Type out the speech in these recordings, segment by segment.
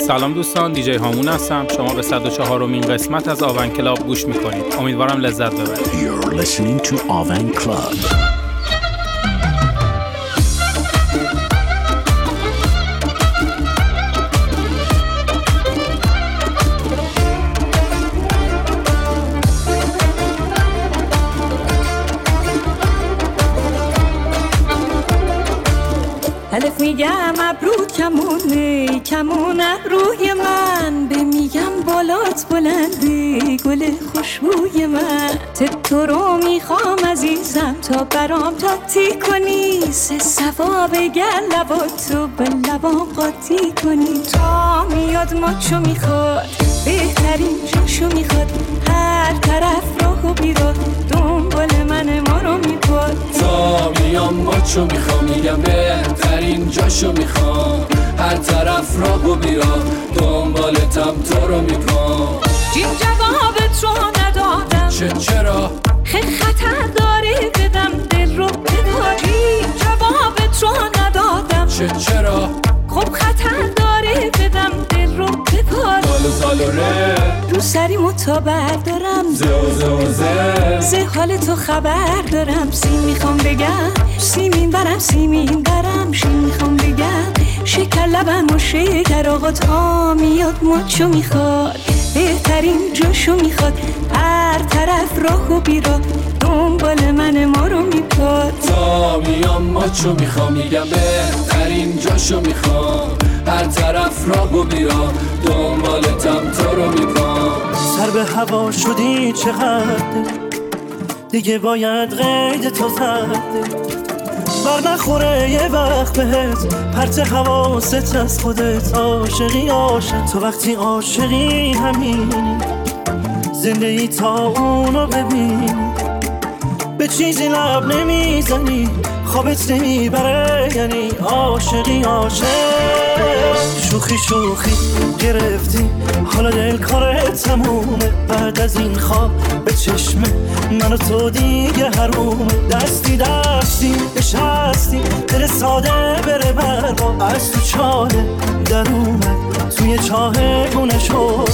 سلام دوستان، دیجی هامون هستم. شما به 104مین قسمت از آون کلاب گوش میکنید. امیدوارم لذت ببرید. You're listening to Avan Club. الف میگم ابرو کمونه کمون ابروی من، به میگم بالات بلنده گل خوشبوی من. تو رو میخوام عزیزم تا برام تاتی کنی، سه صفا بگر لباتو به لبام قاطی کنی. تا میاد ماچو میخواد بهترین جاشو میخواد، هر طرف راهو بیراه دنبال من ما رو میپاد. تا میام ماچو میخوام میگم بهترین جاشو میخوام، هر طرف راهو بیراه دنبالتم تو رو میپام. جیم جوابت رو ندادم چرا؟ خطر داره بدم دل رو بداری. جوابت رو ندادم چرا؟ خب خطر داره بدم دل رو بپار. زالو ره رو سری متابر دارم، زه حال تو خبر دارم. سیم میخوام بگم سیمین برم سیمین برم، شیم میخوام بگم شکر لبم و شکر. آقا تا میاد ماچو میخواد بهترین جاشو میخواد، هر طرف راهو بیراه دنبال من ما رو میپاد. تا میام ماچو میخوام میگم بهترین جاشو میخوام، هر طرف راهو بیراه دنبالتم تو رو میپام. سر به هوا شدی چقدر دیگه باید قید تو زده، بر نخوره یه وقت بهت پرت حواست از خودت. عاشقی عاشق تو وقتی عاشقی همینی، زندگی تا اونو ببینی. به چیزی لب نمیزنی خوابت نمیبره، یعنی عاشقی عاشق. شوخی شوخی گرفتی حالا دل کارت تمومه، بعد از این خواب به چشم من و تو دیگه حرومه. دستی دستی نشستی دل ساده بره برا، از تو چاله در اومد توی چاه گونه شد.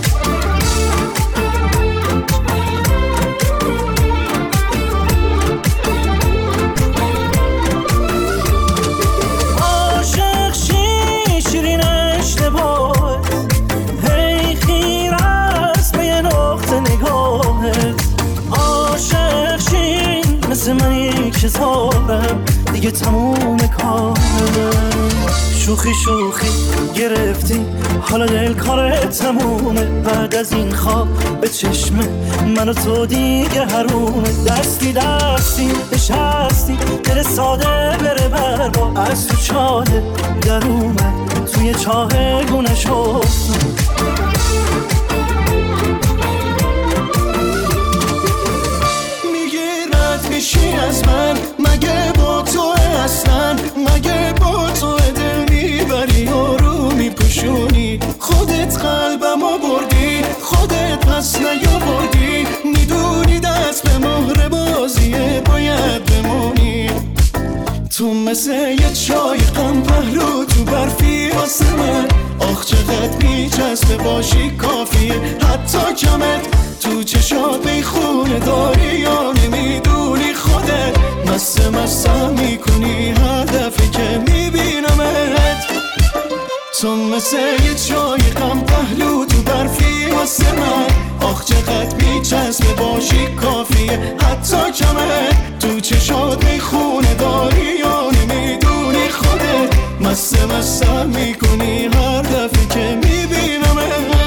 منی که زارم دیگه تموم کارم. شوخی شوخی گرفتی حالا دل کارت تمومه، بعد از این خواب به چشم من و تو دیگه حرومه. دستی دستی نشستی دل ساده بره برا، از تو چاله در اومد توی چاه گونه شد. میشی از من مگه با تو اصلا، مگه با تو دل میبری و رو میپوشونی. خودت قلبمو بردی خودت پس نیاوردی، میدونی دست به مهر بازیه باید بمونی. تو مثل یه چای غم پهلو تو برفی واسه من، آخ چقدر میچسبه باشی کافیه. حتی کمت تو چشات بیخونه داری یا نمیدونی خودت مستم میکنی هر دفعه که میبینمت. تو مثل یه چای غم پهلو تو برفی واسه من، آخ چقدر میچسبه باشی کافیه. حتی کمت تو چشات بیخونه داری یا نمیدونی خودت مستم میکنی هر دفعه که میبینمت.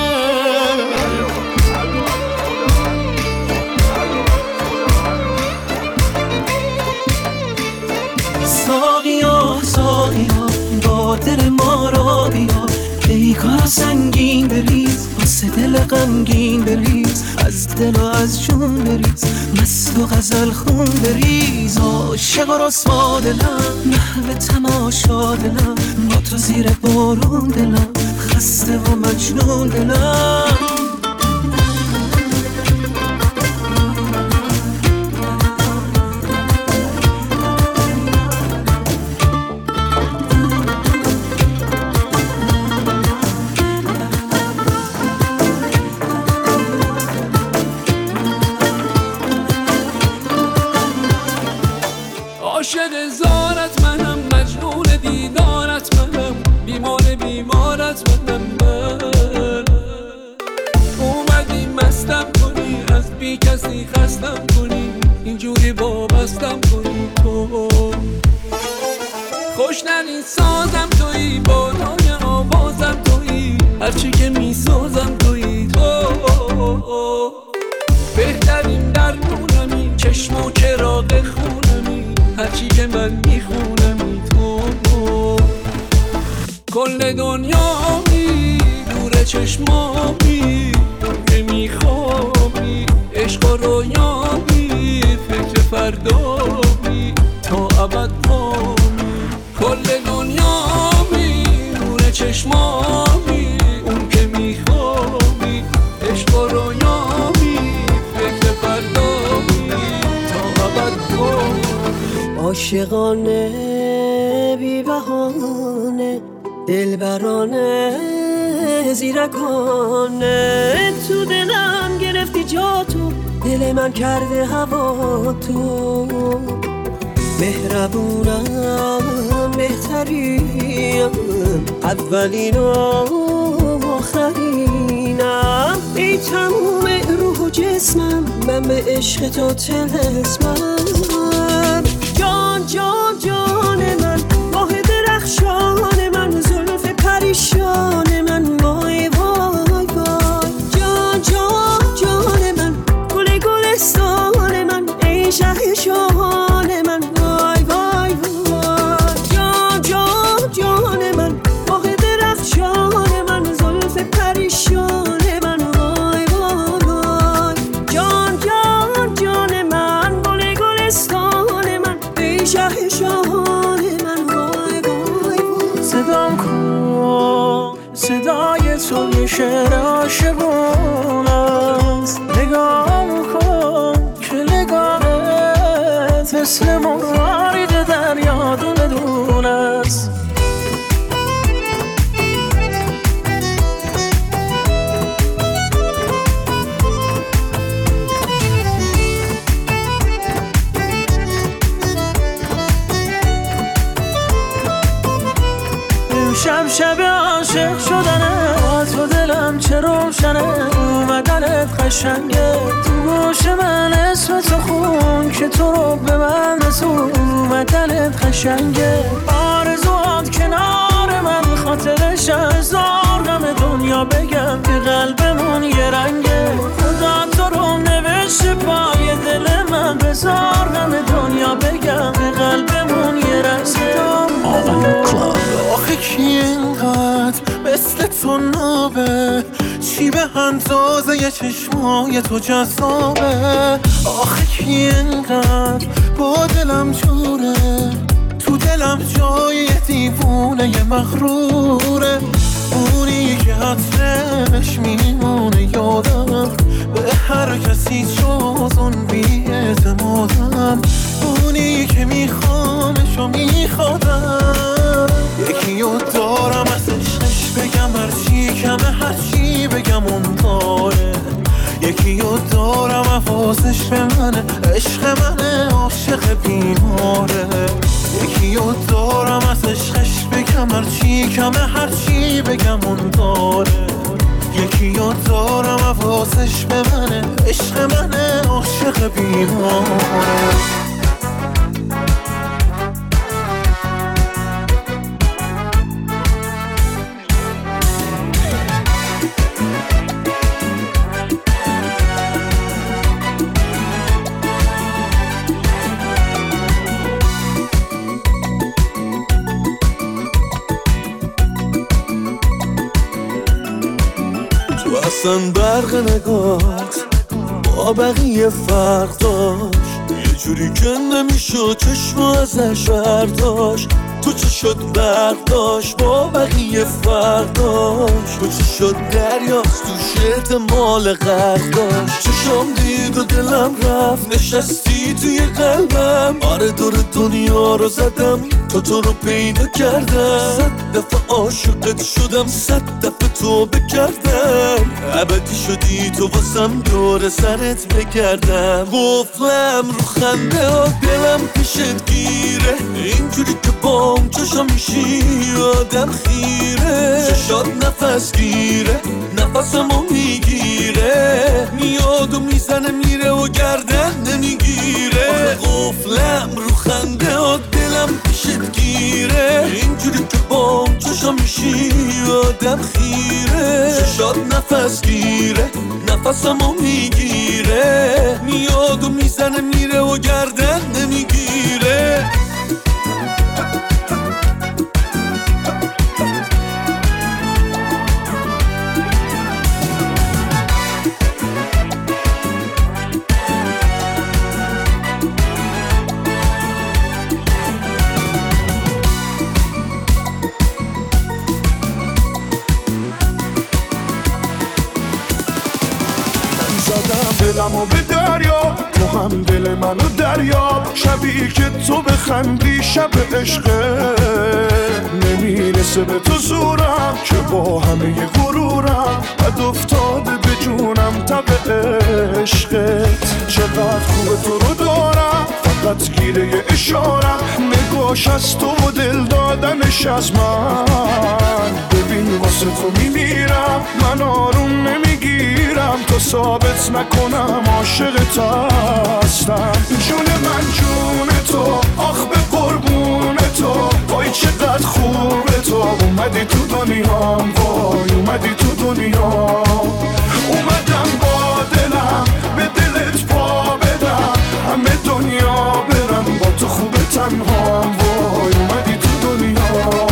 ساقیا با دل ما را بیا، پیکار سنگین بریز واسه دل غمگین بریز، از دل و از جون بریز مست و غزل خون بریز. عاشق و رسوا دلم محو تماشا دلم، با تو زیر بارون دلم خسته و مجنون دلم. بیمارت منم من. اومدی مستم کنی، از بی کسی خستم کنی، اینجوری وابستم کنی. تو خوشننی سازم تویی، بالای آوازم تویی، هرچی که میسازم تویی. تو بهترین درمونمی، چشم و چراغ خونمی، هرچی که من میخونمی. تو کل دنیامی، نور چشمامی، که میخوابی عشق و رویامی، فکر فردامی تا ابد مامی. کل دنیامی، نور چشمامی، اون که میخوابی عشق و رویامی، فکر فردامی تا ابد مامی. عاشقانه بی بهانه، دلبرانه زیرکانه، تو دلم گرفتی جا تو، دل من کرده هوا تو. مهربونم بهترینم، اولین و آخرینم، ای تموم روح و جسمم، من به عشق تو طلسمم. جان جان جان من، ماه درخشان من، زلف پریشان من، وای وای وای. جان جان جان من، گل گلستان من، ای شهنشاه من، وای وای وای. جان جان جان من، ماه درخشان من، زلف پریشان من، وای وای وای. جان جان جان من، گل گلستان من، ای شهنشاه من، وای وای وای. صدام کن، صدای تو یه شعر عاشقون است. نگاه کن که نگاهت مثل مرارید دریا دونه دونه است. شب شب عاشق شدنه، تو دلم چه روشنه، اومدنت قشنگه، تو گوش من اسم تو خون که تو رو به من رسون. اومدنت قشنگه، آرزوات کنار من، خاطرش هزار غم دنیا بگم که قلبمون یه رنگه. خدا تو رو نوشته پای دل من، بذار غم دنیا بگم که قلبمون یه رنگه. Avan Club. آخه کی اینقدر مثل تو نابه، چی به اندازه ی چشمای تو جذابه. آخه کی اینقدر با دلم جوره، تو دلم جای دیوونه ی مغروره. اونی که عطرش میمونه یادم، به هر کسی جز اون بی‌اعتمادم. اونی که میخوامش و میخوادم، یکی رو دارم از عشقش بگم هرچی کمه، هرچی بگم اون داره. یکی رو دارم حواسش به منه، عشق منه، عاشق بیماره. یکی رو دارم از عشقش بگم هرچی کمه، هرچی بگم اون داره. یکی رو دارم حواسش به منه، عشق منه، عاشق بیماره. اصلا برق نگات با بقیه فرق داشت، یه جوری که نمیشد چشم ازش برداشت. تو چه شد برق داشت با بقیه فرق داشت، تو چه شد دریاست توش احتمال غرق داشت. چشم دید و دلم رفت، نشستی توی قلبم. آره دور دنیا رو زدم، تو رو پیدا کردم. 100 دفعه عاشقت شدم، 100 دفعه توبه کردم. ابدی شدی تو واسم، دور سرت بگردم. قفلم رو خنده ها، دلم پیشت گیره، اینجوری که با بام چشا میشی آدم خیره چشات نفس گیره نفسمو میگیره میاد و میزنه میره و گردن نمیگیره آخه قفلم رو خنده ها دلم پیشت گیره اینجوری که بام چشا میشی آدم خیره چشات نفس گیره نفسمو میگیره میاد و میزنه میره و گردن نمیگیره دلمو به دریا تو هم دل منو دریا شبیه که تو بخندی شب عشقه نمیرسه به تو زورم که با همه غرورم بد افتاده به جونم تب عشقت چقدر خوبه تو رو دارم فقط گیره اشارم نگاش از تو و دل دادنش از من ببین واسه تو میمیرم من آروم نمیگیرم تو ثابت نکنم عاشقت هستم جون من جون تو آخ به قربون تو وای چقدر خوبه تو اومدی تو دنیام وای اومدی تو دنیا اومدم با دلم به دلت پا بدم همه دنیا برم با تو خوبه تنهام وای اومدی تو دنیا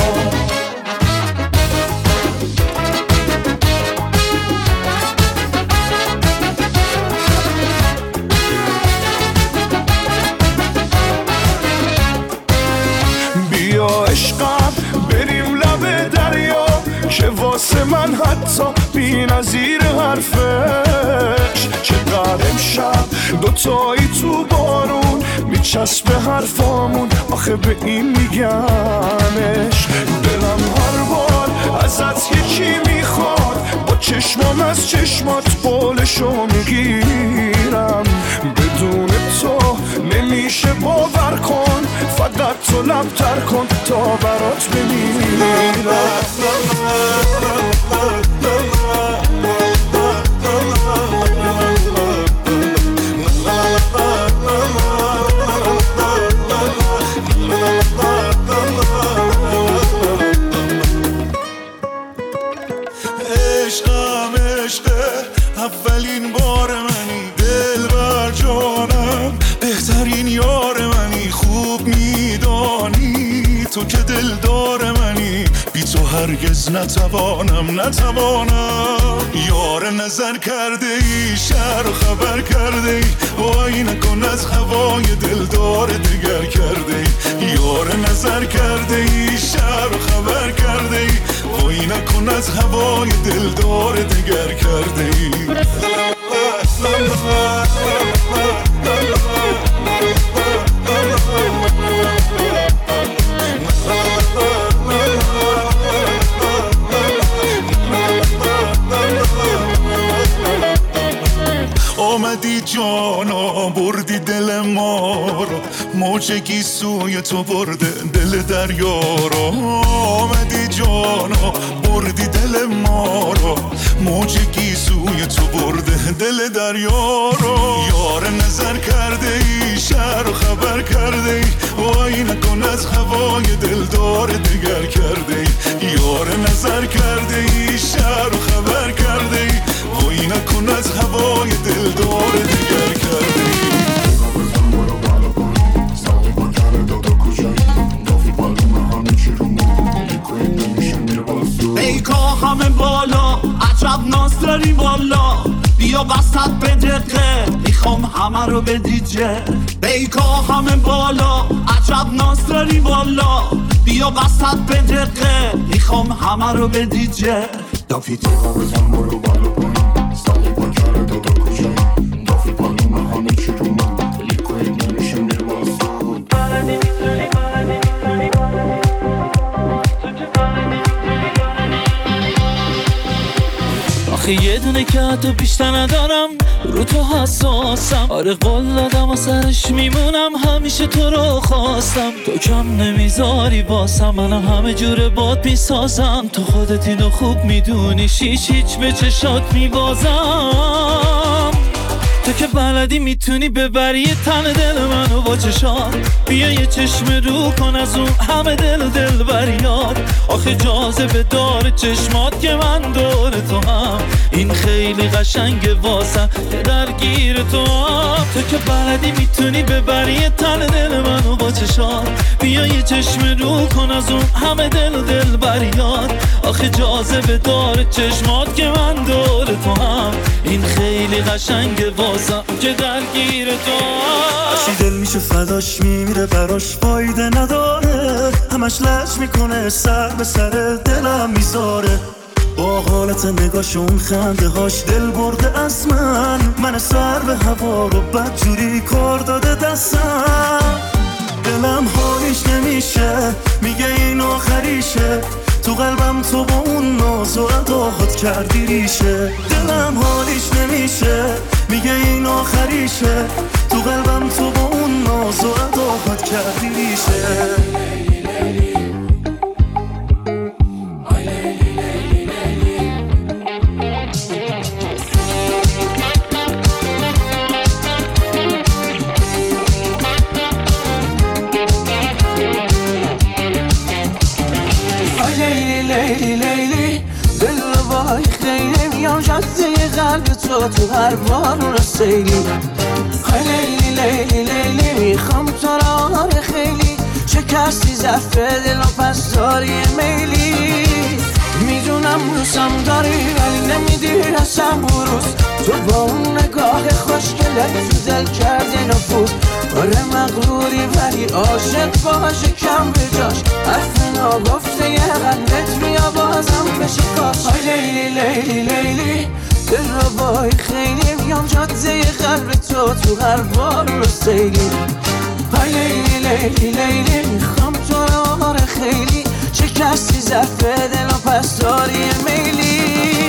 بیا عشقم بریم لب دریا که واسه من حتی بی نظیر حرفش چقدر امشب دوتایی تو بارون میچسبه حرفامون آخه به این میگمش دلم هر بار ازت یکی میخواد با چشمام از چشمات قولشو میگیرم بدون تو نمیشه باور کن فقط تو لبتر کن تا برات بمیرم عشقم عشقه اولین بار منی دل بر جانم بهترین یار منی خوب میدانی تو که دلدار منی بی تو هرگز نتوانم یار نظر کرده ای شهر و خبر کرده ای وای نکن از هوای دلدار دگر کرده ای یار نظر کرده ای شهر و خبر کرده ای وای نکن از هوای دلدار دگر کرده ای آمدی جانا بردی دل ما رو موجگی سوی تو برده دل دریا رو آمدی جانا بردی دل ما رو موجگی سوی تو برده دل دریا رو یار نظر کرده ای شهر و خبر کرده ای وای نکن از هوای دلدار دگر کرده ای یار نظر کرده ای شهر و خبر کرده ای وای نکن از هوای دلدار دگر کرده ای ای همه بالا عجب ناز داری بالا بیا وسط به دقه میخوام همه رو بدیجه بیکا همه بالا عجب ناز داری بالا بیا وسط به دقه میخوام همه رو بدیجه دافی تیغا بزن برو بالا پایین سالی با کره دادا کجایی دافی پالومه همه چی رو من لیکوی نمیشه میربازون آخه یه دونه که حتی بیشتر ندارم رو تو حساسم، آره قول دادم و سرش میمونم، همیشه تو رو خواستم، تو کم نمیذاری واسم، منم همه جوره باد میسازم، تو خودت اینو خوب میدونی، هیچ به چشات میبازم، تو که بلدی میتونی ببری تن دل منو با چشات، بیا یه چشم رو کن از اون همه دل بریاد، آخه جاذبه داره چشمات که من دور تو هم، این خیلی قشنگه واسم که درگیر تو هم، تو که بلدی میتونی ببری تن دل منو با چشات، بیا یه چشم رو کن از اون همه دل بریاد، آخه جاذبه داره چشمات که من دور تو هم، این خیلی قشنگه واسم که درگیر تو هرچی دل میشه فداش میمیره براش فایده نداره، همش لج میکنه سر به سر دلم میذاره، با حالت نگاش اون خنده هاش دل برده از من سر به هوا رو بدجوری کار داده دستم، دلم حالیش نمیشه میگه این آخریشه، تو قلبم تو با اون ناز و اداهات کردی ریشه، دلم حالیش نمیشه میگه این آخریشه، تو قلبم تو با اون ناز و اداهات کردی ریشه. لیلی دل وای خیلی میام جاده قلب تو هر بار رو سیلی، لیلی میخوام تو را خیلی، شکستی زفه دل و پس داری میلی، میدونم روزم داری ولی نمیدی رسم روز، تو با اون نگاه خوشگلت تو دل کردی نفوذ، آره مغروری ولی عاشق باشه کم به جاش، حرف ناگفته یه قلبت بیا بازم بشه کاش، لیلی دل رو بای خیلی میام جاده قلب تو هر بار رو سیلی، لیلی میخوام تو رو خیلی، شکستی زفه دل و پس داری میلی،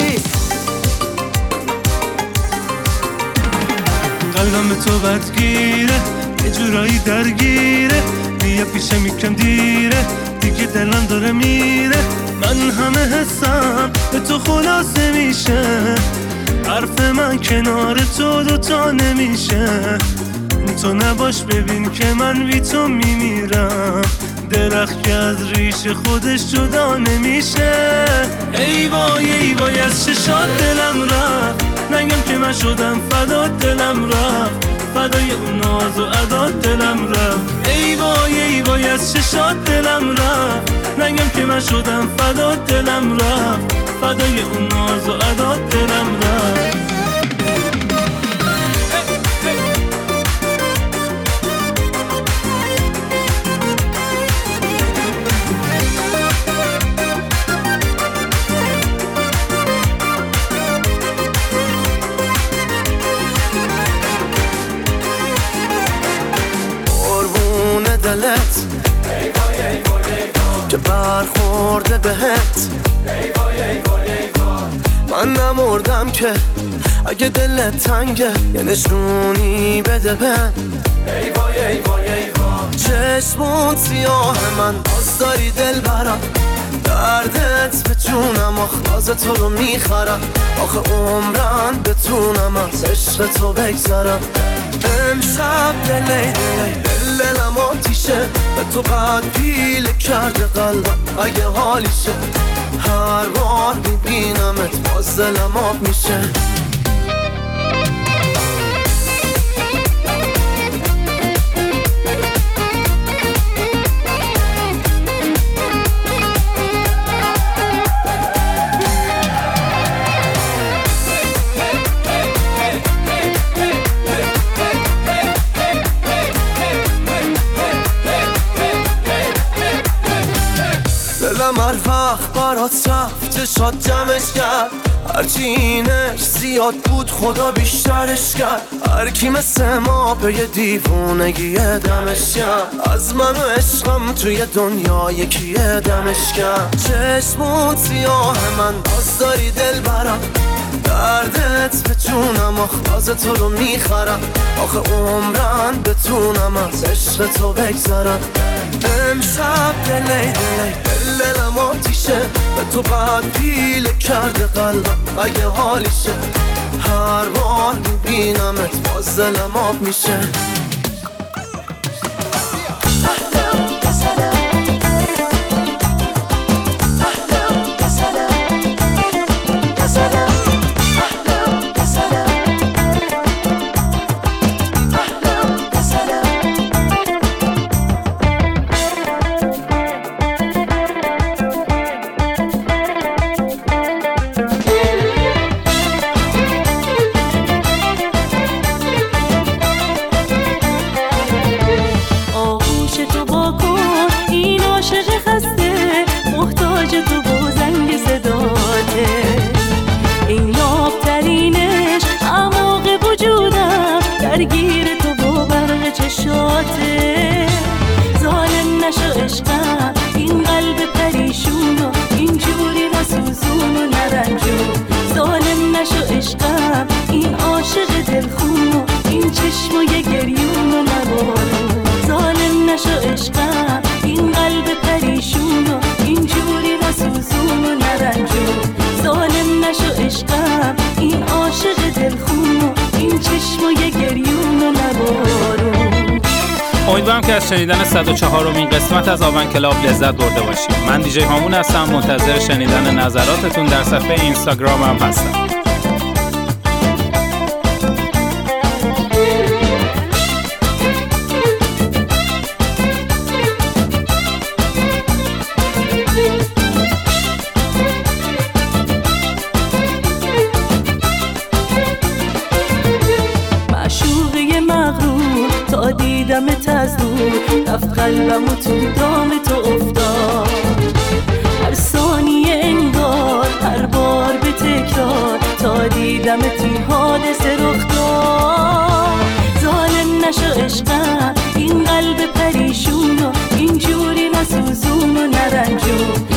قلبم به تو بدگیره یه جورایی درگیره، بیا پیشه میکم دیره دیگه دلم داره میره، من همه حسم به تو خلاصه میشه، حرف من کنار تو دوتا نمیشه، تو نباش ببین که من بی تو میمیرم، درخت که از ریش خودش جدا نمیشه، ای وای از چشات دلم رفت، نگم که من شدم فدا دلم رفت، فدای اون ناز و عداد دلم رفت، ای وای از چشات دلم رفت، نگم که من شدم فدا دلم رفت، فدای اون ناز و عداد دلم رفت. دلت که برخورده بهت، من نمردم که اگه دلت تنگه یه نشونی بده بهم، چشمون سیاه من باز داری دل برم، دردت به جونم آخلاز تو رو میخرم، آخه عمرن بتونم از عشق تو بگذرم، امشب دلم آتیشه، به تو قد پیل کرده قلبم اگه حالیشه، هر بار میبینمت باز دلم آب میشه، دلم هر وقت برات رفت چشات جمعش کرد، هرچی اینش زیاد بود خدا بیشترش کرد، هرکی مثل ما به یه دیوونگی دمش کرد، از من و عشقم توی دنیا یکیه دمش کرد، چشمون سیاه من باز داری دل برم، دردت بتونم آخاز تو رو میخرم آخه عمرن بتونم از عشق تو بگذرم امشب دلی دلم آتیشه به تو بعد پیله کرده قلبم اگه حالیشه هر بار میبینمت باز دلم آب میشه ظالم نشو عشقم این قلب پریشون و این جوری نسوزون و نرنجون ظالم نشو عشقم این عاشق دلخون و این چشمای گریون و نبارون ظالم نشو عشقم این قلب پریشون و این جوری نسوزون و نرنجون ظالم نشو عشقم این عاشق دلخون و این چشمای گریون و نبارون. امیدوارم که از شنیدن 104مین قسمت از آون کلاب لذت برده باشید. من دیجی هامون هستم، منتظر شنیدن نظراتتون در صفحه اینستاگرامم هستم. دیدمت از دور رفت قلبم و تو دام تو افتاد هر ثانیه انگار هر بار به تکرار تا دیدمت این حادثه رخ داد ظالم نشو عشقم این قلب پریشون و این جوری نسوزون و نرنجون